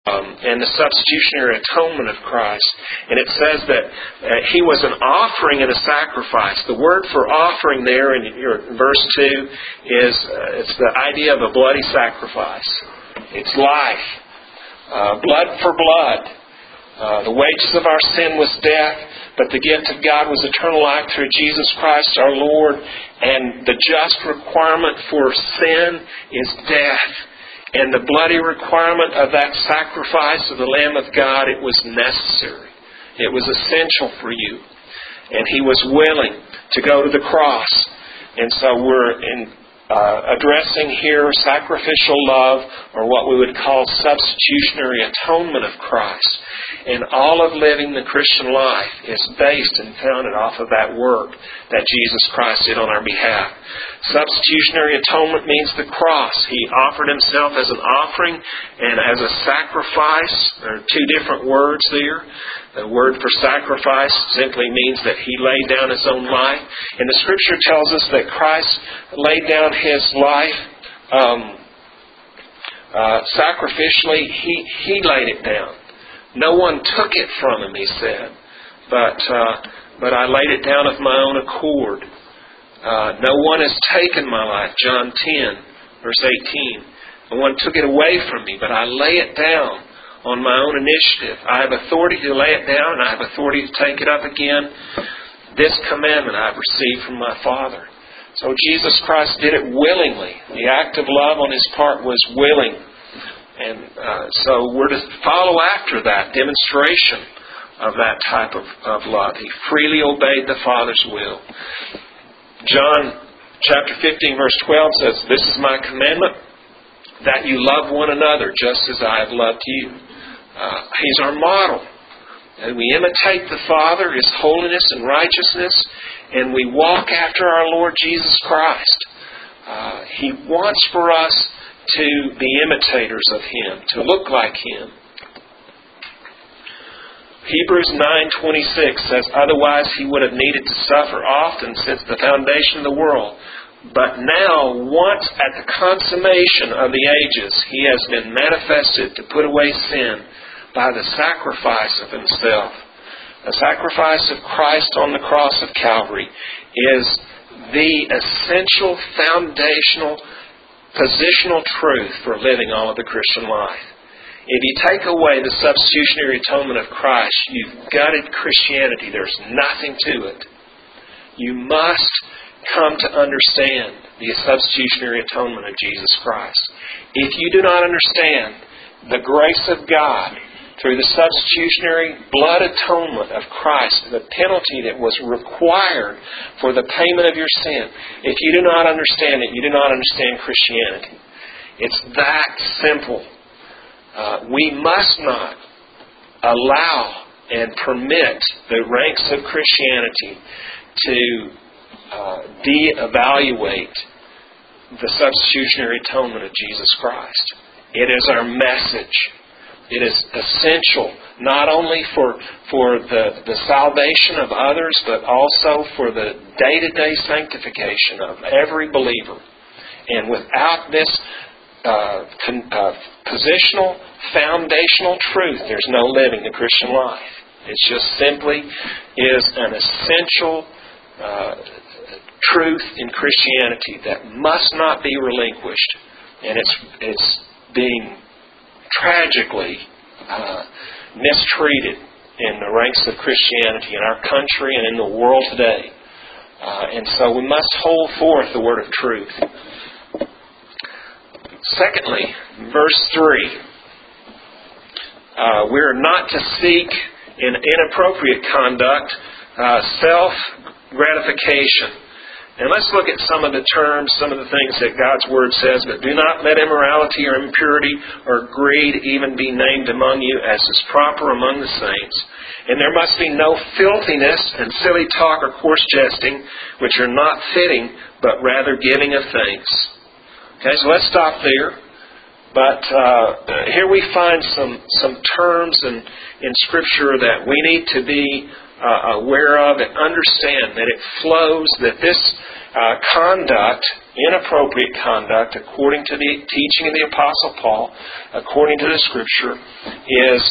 and the substitutionary atonement of Christ. And it says that He was an offering and a sacrifice. The word for offering there in verse 2 is it's the idea of a bloody sacrifice. It's life. Blood for blood. The wages of our sin was death, but the gift of God was eternal life through Jesus Christ our Lord. And the just requirement for sin is death. And the bloody requirement of that sacrifice of the Lamb of God, it was necessary. It was essential for you. And He was willing to go to the cross. And so we're addressing here sacrificial love, or what we would call substitutionary atonement of Christ. And all of living the Christian life is based and founded off of that work that Jesus Christ did on our behalf. Substitutionary atonement means the cross. He offered Himself as an offering and as a sacrifice. There are two different words there. The word for sacrifice simply means that He laid down His own life. And the Scripture tells us that Christ laid down His life sacrificially. He laid it down. No one took it from Him, He said. But I laid it down of my own accord. No one has taken my life. John 10, verse 18. No one took it away from me, but I lay it down on my own initiative. I have authority to lay it down, and I have authority to take it up again. This commandment I have received from my Father. So Jesus Christ did it willingly. The act of love on His part was willing. And so we're to follow after that demonstration of that type of love. He freely obeyed the Father's will. John chapter 15 verse 12 says, "This is my commandment, that you love one another just as I have loved you." He's our model. And we imitate the Father, His holiness and righteousness, and we walk after our Lord Jesus Christ. He wants for us to be imitators of Him, to look like Him. Hebrews 9:26 says, "Otherwise He would have needed to suffer often since the foundation of the world. But now, once at the consummation of the ages, He has been manifested to put away sin by the sacrifice of Himself." The sacrifice of Christ on the cross of Calvary is the essential, foundational, positional truth for living all of the Christian life. If you take away the substitutionary atonement of Christ, you've gutted Christianity. There's nothing to it. You must come to understand the substitutionary atonement of Jesus Christ. If you do not understand the grace of God through the substitutionary blood atonement of Christ, the penalty that was required for the payment of your sin, if you do not understand it, you do not understand Christianity. It's that simple. We must not allow and permit the ranks of Christianity to de-evaluate the substitutionary atonement of Jesus Christ. It is our message. It is essential not only for the salvation of others, but also for the day-to-day sanctification of every believer. And without this positional, foundational truth, there's no living the Christian life. It just simply is an essential truth in Christianity that must not be relinquished. And it's being tragically mistreated in the ranks of Christianity in our country and in the world today. And so we must hold forth the word of truth. Secondly, verse 3. We're not to seek in inappropriate conduct self-gratification. And let's look at some of the terms, some of the things that God's Word says. "But do not let immorality or impurity or greed even be named among you, as is proper among the saints. And there must be no filthiness and silly talk or coarse jesting, which are not fitting, but rather giving of thanks." Okay, so let's stop there. But here we find some terms in Scripture that we need to be aware of and understand that it flows, that this conduct inappropriate conduct, according to the teaching of the Apostle Paul, according to the Scripture, is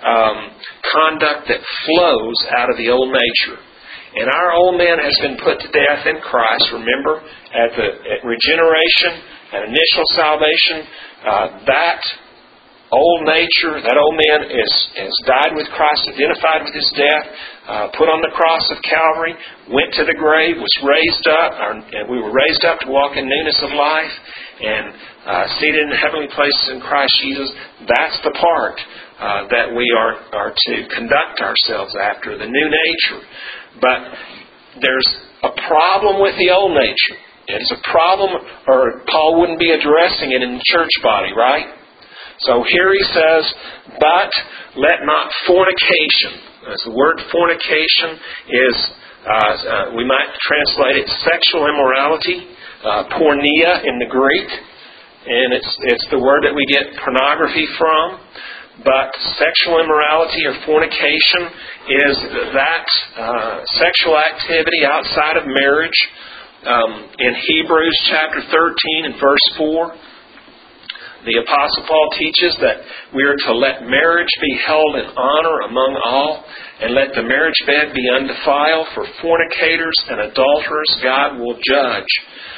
conduct that flows out of the old nature. And our old man has been put to death in Christ. Remember, at regeneration, at initial salvation, that old nature, that old man is died with Christ, identified with His death, put on the cross of Calvary, went to the grave, was raised up, and we were raised up to walk in newness of life, and seated in heavenly places in Christ Jesus. That's the part that we are to conduct ourselves after, the new nature. But there's a problem with the old nature. It's a problem, or Paul wouldn't be addressing it in the church body, right? So here he says, but let not fornication. As the word fornication is, we might translate it sexual immorality, porneia in the Greek. And it's the word that we get pornography from. But sexual immorality or fornication is that sexual activity outside of marriage. In Hebrews chapter 13 and verse 4, the Apostle Paul teaches that we are to let marriage be held in honor among all, and let the marriage bed be undefiled, for fornicators and adulterers God will judge.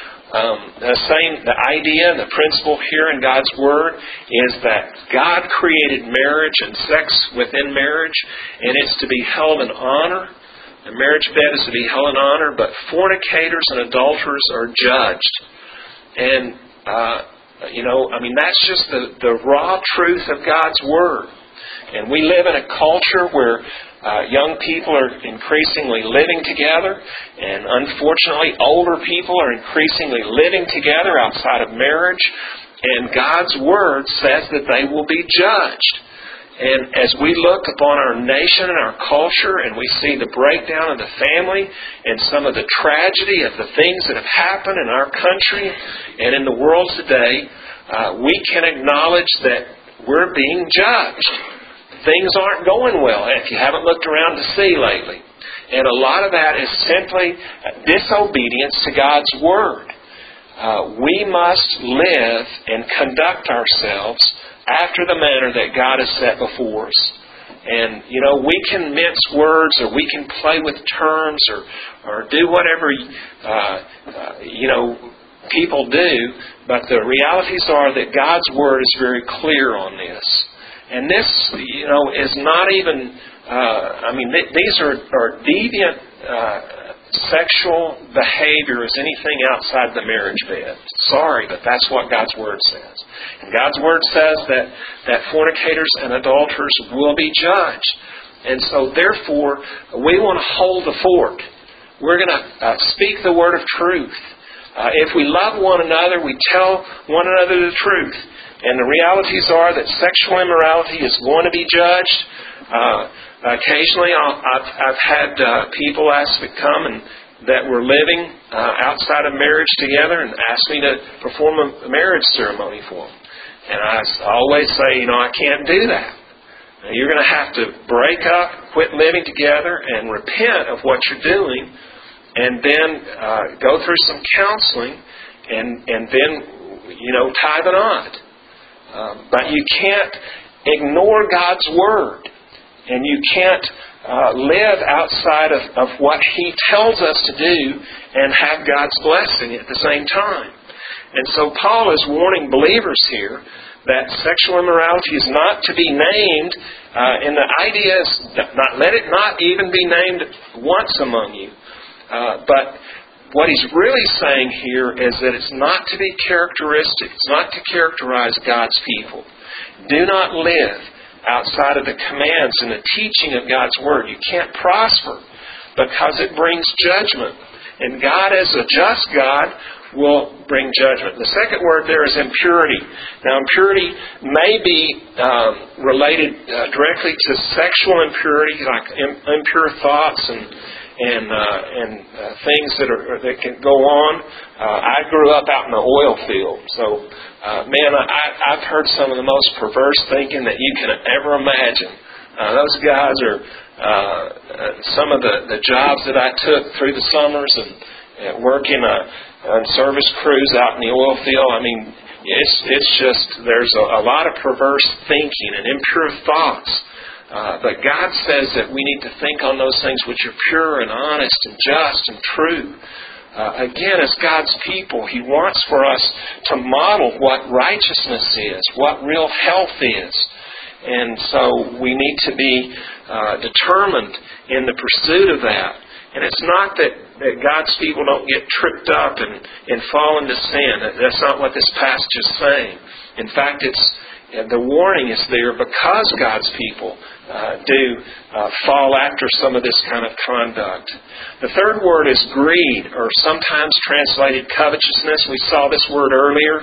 The idea and the principle here in God's Word is that God created marriage and sex within marriage, and it's to be held in honor. The marriage bed is to be held in honor, but fornicators and adulterers are judged. And, that's just the raw truth of God's Word. And we live in a culture where young people are increasingly living together, and unfortunately older people are increasingly living together outside of marriage, and God's Word says that they will be judged. And as we look upon our nation and our culture, and we see the breakdown of the family and some of the tragedy of the things that have happened in our country and in the world today, we can acknowledge that we're being judged. Things aren't going well, if you haven't looked around to see lately. And a lot of that is simply disobedience to God's Word. We must live and conduct ourselves after the manner that God has set before us. And, we can mince words, or we can play with terms, or do whatever, people do, but the realities are that God's Word is very clear on this. And this, is not even, these are deviant sexual behavior as anything outside the marriage bed. Sorry, but that's what God's Word says. And God's Word says that fornicators and adulterers will be judged. And so, therefore, we want to hold the fort. We're going to speak the word of truth. If we love one another, we tell one another the truth. And the realities are that sexual immorality is going to be judged. Occasionally, I've had people ask me to come and that were living outside of marriage together and ask me to perform a marriage ceremony for them. And I always say, I can't do that. Now, you're going to have to break up, quit living together, and repent of what you're doing, and then go through some counseling, and then, tie the knot. But you can't ignore God's Word. And you can't live outside of what He tells us to do and have God's blessing at the same time. And so Paul is warning believers here that sexual immorality is not to be named, and the idea is let it not even be named once among you. But what he's really saying here is that it's not to be characteristic. It's not to characterize God's people. Do not live outside of the commands and the teaching of God's Word. You can't prosper because it brings judgment. And God, as a just God, will bring judgment. The second word there is impurity. Now, impurity may be related directly to sexual impurity, like impure thoughts and things that can go on. I grew up out in the oil field, so I've heard some of the most perverse thinking that you can ever imagine. Those guys are some of the jobs that I took through the summers and working and service crews out in the oil field. I mean, it's just, there's a lot of perverse thinking and impure thoughts. But God says that we need to think on those things which are pure and honest and just and true. Again, as God's people, He wants for us to model what righteousness is, what real health is. And so we need to be determined in the pursuit of that. And it's not that God's people don't get tripped up and fall into sin. That's not what this passage is saying. In fact, the warning is there because God's people do fall after some of this kind of conduct. The third word is greed, or sometimes translated covetousness. We saw this word earlier.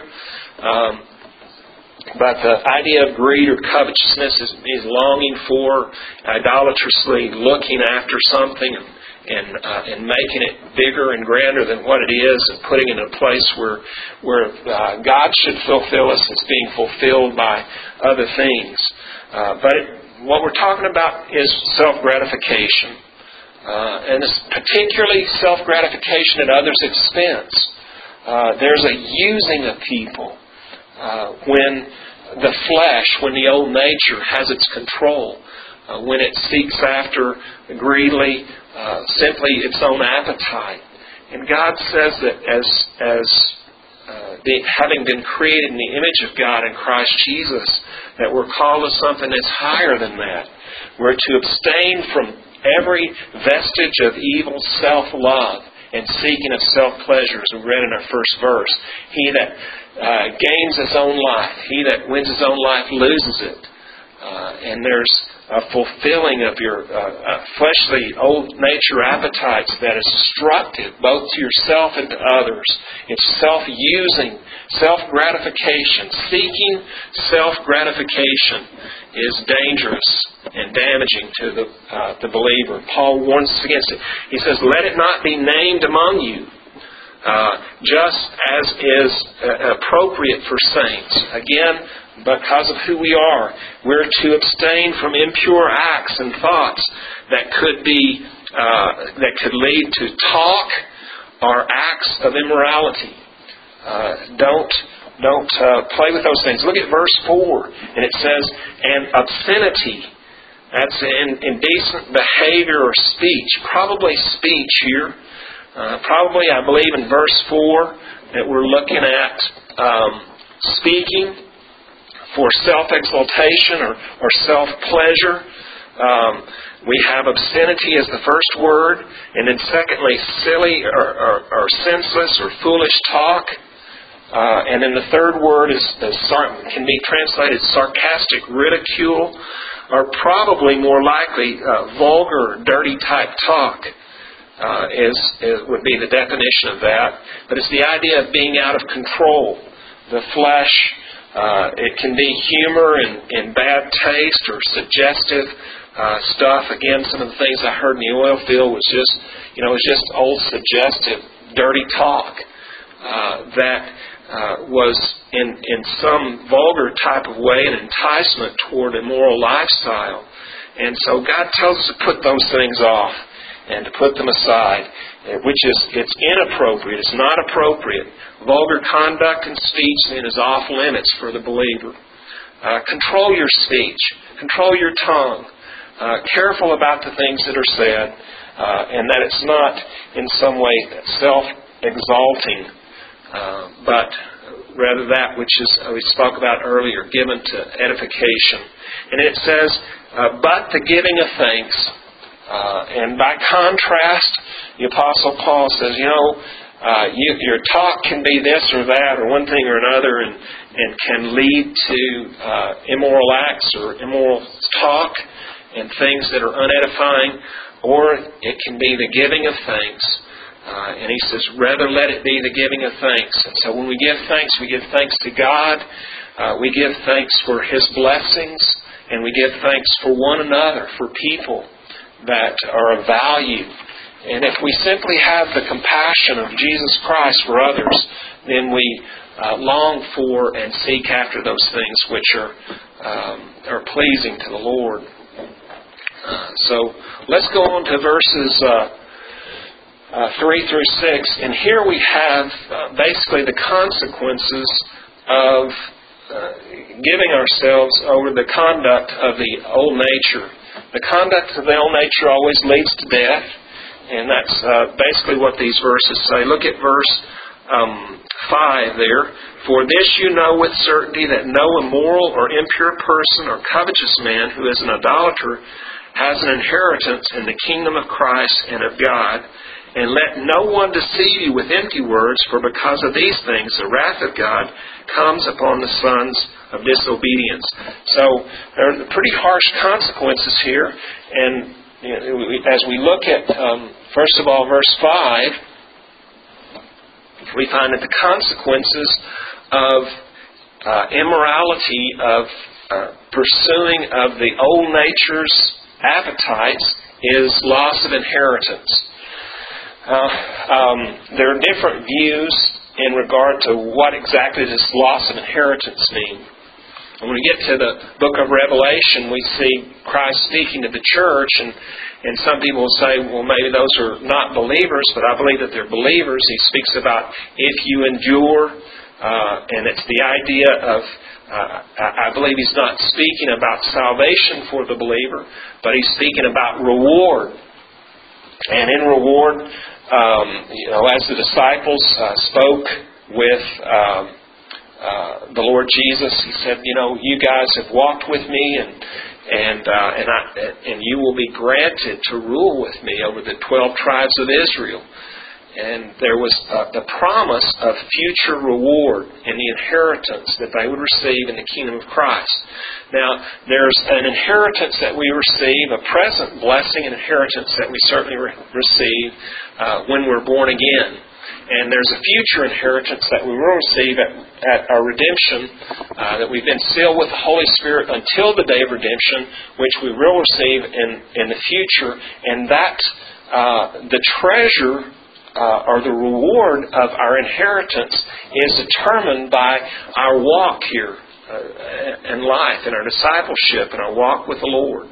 But the idea of greed or covetousness is longing for, idolatrously looking after something and making it bigger and grander than what it is, and putting it in a place where God should fulfill us, it's being fulfilled by other things. But what we're talking about is self-gratification. And it's particularly self-gratification at others' expense. There's a using of people when the flesh, when the old nature has its control, when it seeks after greedily simply its own appetite. And God says that as having been created in the image of God in Christ Jesus, that we're called to something that's higher than that. We're to abstain from every vestige of evil self-love and seeking of self-pleasure, as we read in our first verse. He that gains his own life, he that wins his own life loses it. And there's a fulfilling of your fleshly old nature appetites that is destructive both to yourself and to others. It's self-using, self-gratification. Seeking self-gratification is dangerous and damaging to the believer. Paul warns us against it. He says, "Let it not be named among you, just as is appropriate for saints." Again, because of who we are, we're to abstain from impure acts and thoughts that could lead to talk or acts of immorality. Don't play with those things. Look at verse 4, and it says, "And obscenity." That's indecent behavior or speech. Probably speech here. Probably, I believe, in verse 4 that we're looking at speaking for self-exaltation or self-pleasure. We have obscenity as the first word, and then secondly, silly or senseless or foolish talk. And then the third word can be translated sarcastic ridicule, or probably more likely vulgar, dirty type talk. Would be the definition of that. But it's the idea of being out of control. The flesh, it can be humor and bad taste or suggestive stuff. Again, some of the things I heard in the oil field was just old suggestive, dirty talk that was in some vulgar type of way an enticement toward a moral lifestyle. And so God tells us to put those things off and to put them aside, it's inappropriate, it's not appropriate. Vulgar conduct and speech then is off limits for the believer. Control your speech, control your tongue, careful about the things that are said, and that it's not in some way self-exalting, but rather that which is, we spoke about earlier, given to edification. And it says, but the giving of thanks. And by contrast, the Apostle Paul says, your talk can be this or that or one thing or another and can lead to immoral acts or immoral talk and things that are unedifying, or it can be the giving of thanks. And he says, rather let it be the giving of thanks. And so when we give thanks to God. We give thanks for His blessings, and we give thanks for one another, for people that are of value. And if we simply have the compassion of Jesus Christ for others, then we long for and seek after those things which are pleasing to the Lord. So let's go on to verses 3 through 6. And here we have basically the consequences of giving ourselves over the conduct of the old nature. The conduct of the old nature always leads to death, and that's basically what these verses say. Look at verse 5 there. For this you know with certainty that no immoral or impure person or covetous man who is an idolater has an inheritance in the kingdom of Christ and of God. And let no one deceive you with empty words, for because of these things the wrath of God comes upon the sons of disobedience. So there are pretty harsh consequences here. And as we look at, first of all, verse 5, we find that the consequences of immorality, of pursuing of the old nature's appetites, is loss of inheritance. There are different views in regard to what exactly does loss of inheritance mean. When we get to the book of Revelation, we see Christ speaking to the church, and some people will say, well, maybe those are not believers, but I believe that they're believers. He speaks about if you endure, and it's the idea of, I believe he's not speaking about salvation for the believer, but he's speaking about reward. And in reward, as the disciples spoke with the Lord Jesus, he said, you guys have walked with me, and you will be granted to rule with me over the 12 tribes of Israel. And there was the promise of future reward in the inheritance that they would receive in the kingdom of Christ. Now, there's an inheritance that we receive, a present blessing and inheritance that we certainly receive when we're born again. And there's a future inheritance that we will receive at our redemption, that we've been sealed with the Holy Spirit until the day of redemption, which we will receive in the future. And that the treasure or the reward of our inheritance is determined by our walk here in life, in our discipleship, in our walk with the Lord.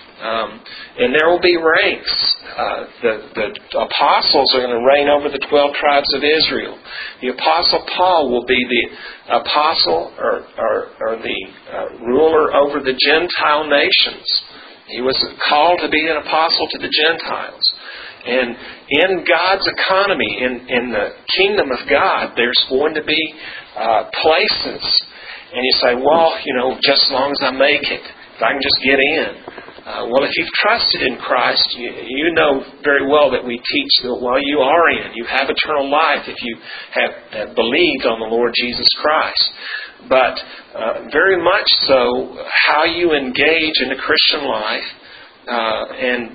And there will be ranks. The apostles are going to reign over the 12 tribes of Israel. The Apostle Paul will be the apostle or the ruler over the Gentile nations. He was called to be an apostle to the Gentiles. And in God's economy, in the kingdom of God, there's going to be places. And you say, well, just as long as I make it, if I can just get in. Well, if you've trusted in Christ, you know very well that we teach that while you are in, you have eternal life if you have believed on the Lord Jesus Christ. But very much so, how you engage in the Christian life and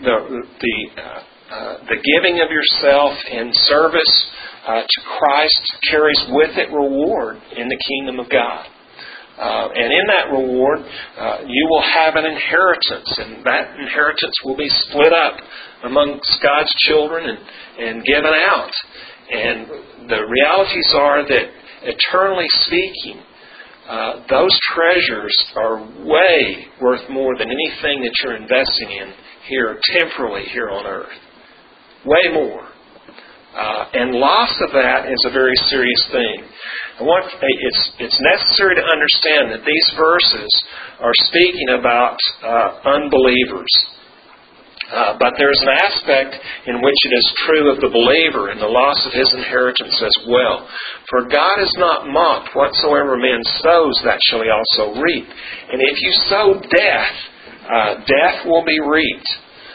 the giving of yourself in service to Christ carries with it reward in the kingdom of God. And in that reward, you will have an inheritance, and that inheritance will be split up amongst God's children and given out. And the realities are that, eternally speaking, those treasures are way worth more than anything that you're investing in here, temporally here on earth. Way more. And loss of that is a very serious thing. It's necessary to understand that these verses are speaking about unbelievers. But there's an aspect in which it is true of the believer and the loss of his inheritance as well. For God is not mocked. Whatsoever man sows, that shall he also reap. And if you sow death, death will be reaped.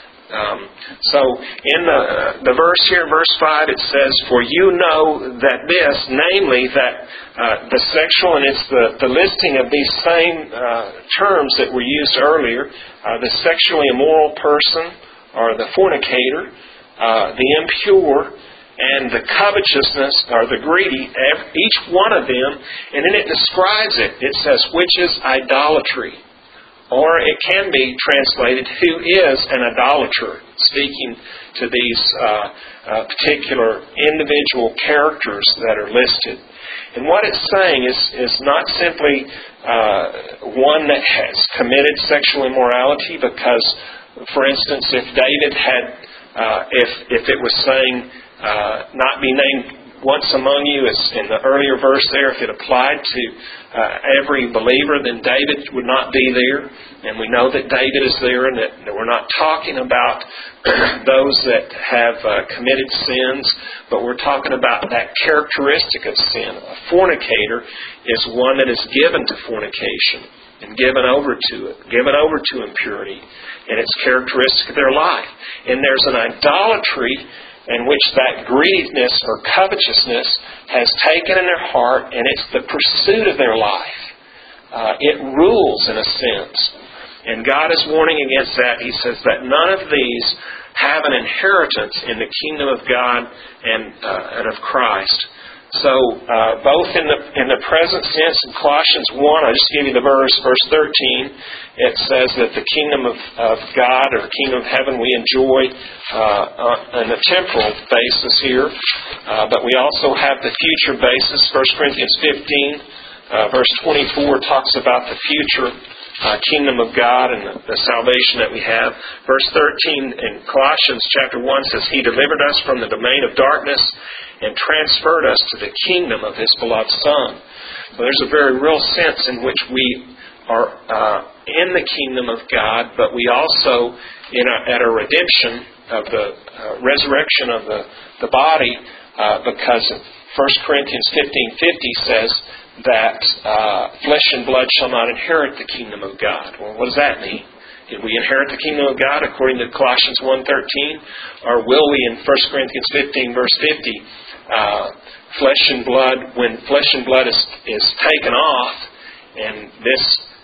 So in the verse here, verse 5, it says, for you know that this, namely that the sexual, and it's the listing of these same terms that were used earlier, the sexually immoral person, or the fornicator, the impure, and the covetousness, or the greedy, each one of them, and then it describes it. It says, which is idolatry. Or it can be translated, who is an idolater, speaking to these particular individual characters that are listed. And what it's saying is not simply one that has committed sexual immorality, because, for instance, if David had, if it was saying not be named once among you, as in the earlier verse there, if it applied to every believer, then David would not be there. And we know that David is there, and that we're not talking about those that have committed sins, but we're talking about that characteristic of sin. A fornicator is one that is given to fornication and given over to it, given over to impurity, and it's characteristic of their life. And there's an idolatry in which that greediness or covetousness has taken in their heart, and it's the pursuit of their life. It rules in a sense. And God is warning against that. He says that none of these have an inheritance in the kingdom of God and of Christ. So, both in the present sense in Colossians 1, I'll just give you the verse 13, it says that the kingdom of God or the kingdom of heaven we enjoy on a temporal basis here, but we also have the future basis. 1 Corinthians 15, verse 24 talks about the future kingdom of God and the salvation that we have. Verse 13 in Colossians chapter 1 says, He delivered us from the domain of darkness and transferred us to the kingdom of His beloved Son. So there's a very real sense in which we are in the kingdom of God, but we also, at a redemption of the resurrection of the body, because 1 Corinthians 15:50 says that flesh and blood shall not inherit the kingdom of God. Well, what does that mean? Did we inherit the kingdom of God according to Colossians 1:13? Or will we in 1 Corinthians 15 verse 50, flesh and blood, when flesh and blood is taken off and this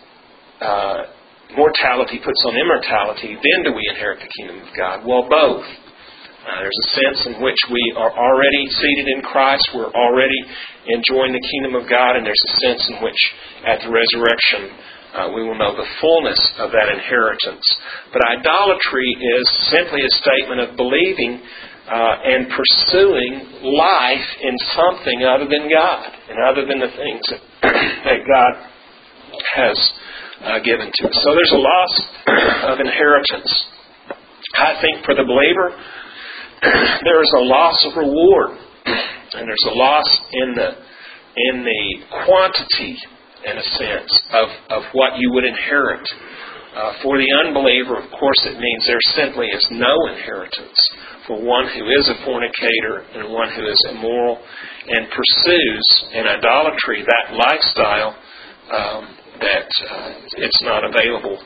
mortality puts on immortality, then do we inherit the kingdom of God? Well, both. There's a sense in which we are already seated in Christ, we're already enjoying the kingdom of God, and there's a sense in which at the resurrection we will know the fullness of that inheritance. But idolatry is simply a statement of believing and pursuing life in something other than God and other than the things that God has given to us. So there's a loss of inheritance. I think for the believer, there is a loss of reward, and there's a loss in the quantity, in a sense, of what you would inherit. For the unbeliever, of course, it means there simply is no inheritance. For one who is a fornicator and one who is immoral and pursues in idolatry that lifestyle, that it's not available.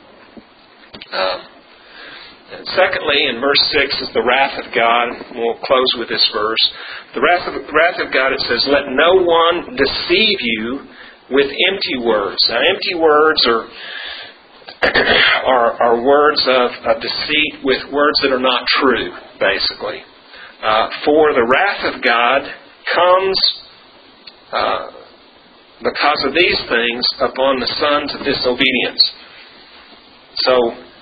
And secondly, in verse 6 is the wrath of God. We'll close with this verse. The wrath of God, it says, Let no one deceive you with empty words. Now, empty words are words of deceit with words that are not true, basically. For the wrath of God comes because of these things upon the sons of disobedience. So,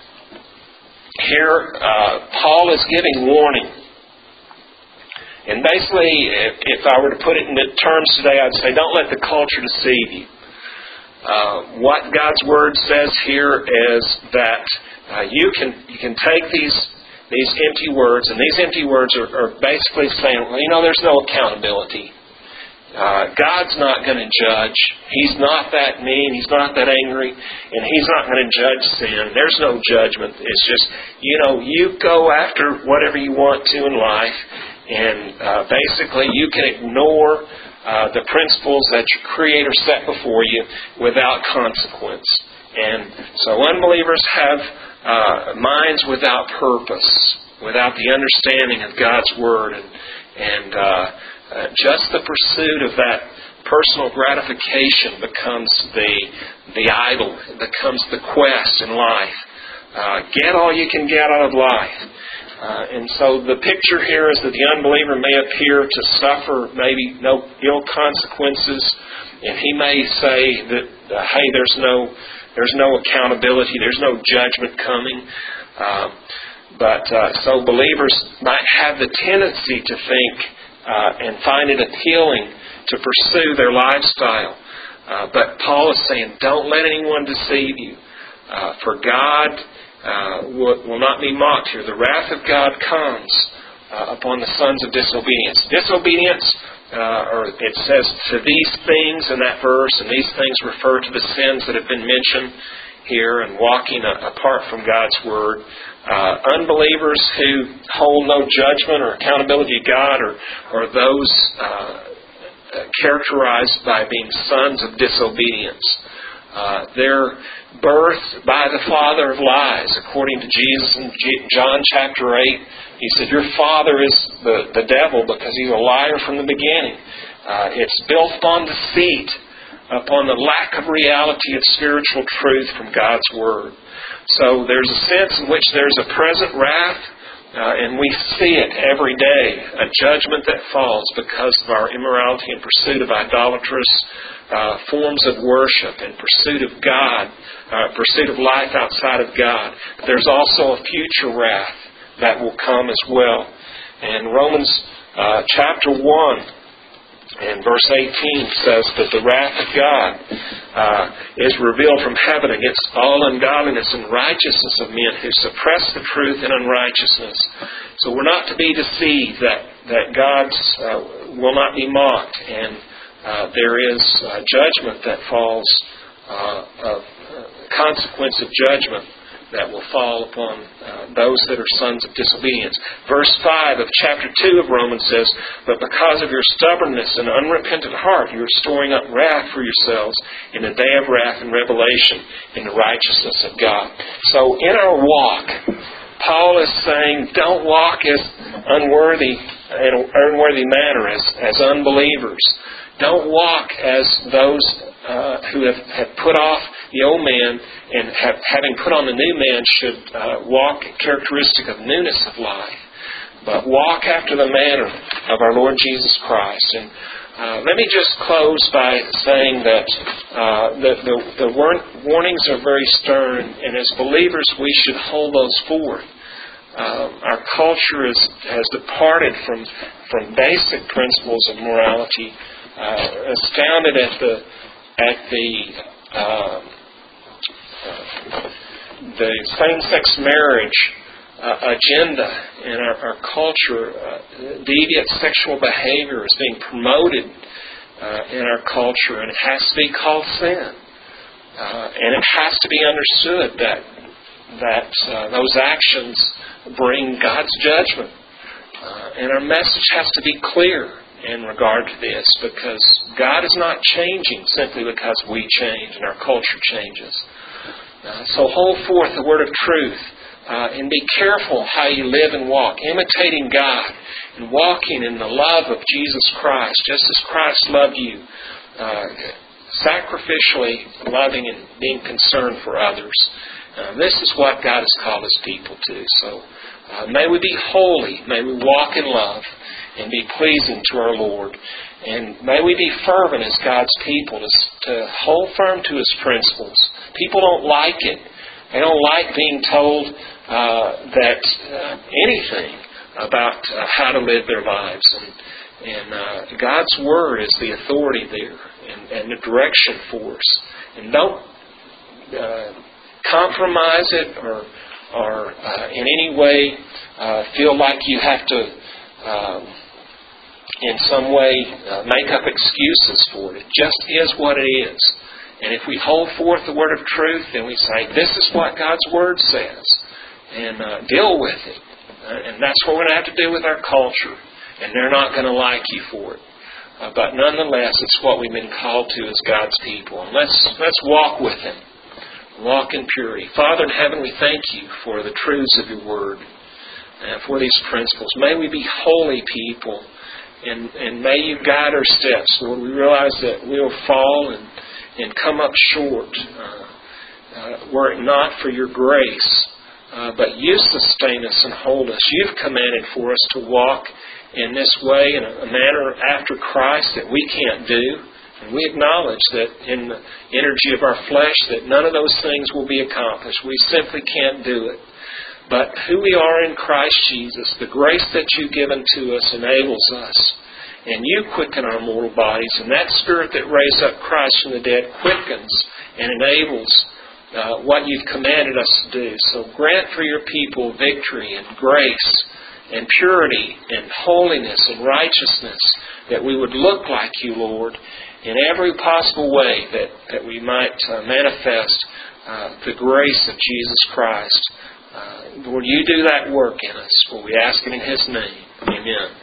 here, Paul is giving warning. And basically, if I were to put it into terms today, I'd say, don't let the culture deceive you. What God's Word says here is that you can take these empty words, and these empty words are basically saying, well, there's no accountability. God's not going to judge. He's not that mean. He's not that angry. And He's not going to judge sin. There's no judgment. It's just, you go after whatever you want to in life. And basically you can ignore the principles that your Creator set before you without consequence. And so unbelievers have minds without purpose, without the understanding of God's Word. And just the pursuit of that personal gratification becomes the idol, becomes the quest in life. Get all you can get out of life. And so the picture here is that the unbeliever may appear to suffer maybe no ill consequences, and he may say that, hey, there's no accountability, there's no judgment coming. So believers might have the tendency to think and find it appealing to pursue their lifestyle. But Paul is saying, don't let anyone deceive you. For God will not be mocked here. The wrath of God comes upon the sons of disobedience. Disobedience, or it says to these things in that verse, and these things refer to the sins that have been mentioned here, and walking apart from God's Word. Unbelievers who hold no judgment or accountability to God, or those characterized by being sons of disobedience. They're birthed by the father of lies, according to Jesus in John chapter 8. He said, your father is the devil because he's a liar from the beginning. It's built upon deceit, upon the lack of reality of spiritual truth from God's Word. So there's a sense in which there's a present wrath, and we see it every day, a judgment that falls because of our immorality and pursuit of idolatrous forms of worship and pursuit of God, pursuit of life outside of God. But there's also a future wrath that will come as well. And Romans chapter 1 and verse 18 says that the wrath of God is revealed from heaven against all ungodliness and righteousness of men who suppress the truth in unrighteousness. So we're not to be deceived that God will not be mocked, and there is judgment that falls, a consequence of judgment that will fall upon those that are sons of disobedience. Verse 5 of chapter 2 of Romans says, but because of your stubbornness and unrepentant heart, you are storing up wrath for yourselves in the day of wrath and revelation in the righteousness of God. So in our walk, Paul is saying, don't walk as unworthy, in an unworthy manner, as unbelievers. Don't walk as those who have put off the old man, and having put on the new man should walk characteristic of newness of life, but walk after the manner of our Lord Jesus Christ. And let me just close by saying that the warnings are very stern, and as believers we should hold those forth. Our culture has departed from basic principles of morality, astounded at the same-sex marriage agenda in our culture. Deviant sexual behavior is being promoted in our culture, and it has to be called sin. And it has to be understood that those actions bring God's judgment. And our message has to be clear in regard to this, because God is not changing simply because we change and our culture changes. So hold forth the word of truth, and be careful how you live and walk, imitating God and walking in the love of Jesus Christ, just as Christ loved you, sacrificially loving and being concerned for others. This is what God has called His people to. So may we be holy, may we walk in love, and be pleasing to our Lord. And may we be fervent as God's people to hold firm to His principles. People don't like it. They don't like being told that anything about how to live their lives. And God's Word is the authority there and the direction for us. And don't compromise it or in any way feel like you have to in some way make up excuses for it. It just is what it is. And if we hold forth the word of truth, then we say, this is what God's Word says, and deal with it. And that's what we're going to have to do with our culture. And they're not going to like you for it. But nonetheless, it's what we've been called to as God's people. And let's walk with Him. Walk in purity. Father in heaven, we thank You for the truths of Your Word, and for these principles. May we be holy people. And may You guide our steps, Lord. We realize that we'll fall and come up short were it not for Your grace. But You sustain us and hold us. You've commanded for us to walk in this way, in a manner after Christ that we can't do. And we acknowledge that in the energy of our flesh that none of those things will be accomplished. We simply can't do it. But who we are in Christ Jesus, the grace that You've given to us enables us. And You quicken our mortal bodies. And that Spirit that raised up Christ from the dead quickens and enables what You've commanded us to do. So grant for Your people victory and grace and purity and holiness and righteousness, that we would look like You, Lord, in every possible way, that we might manifest the grace of Jesus Christ. Lord, You do that work in us, for we ask it in His name. Amen.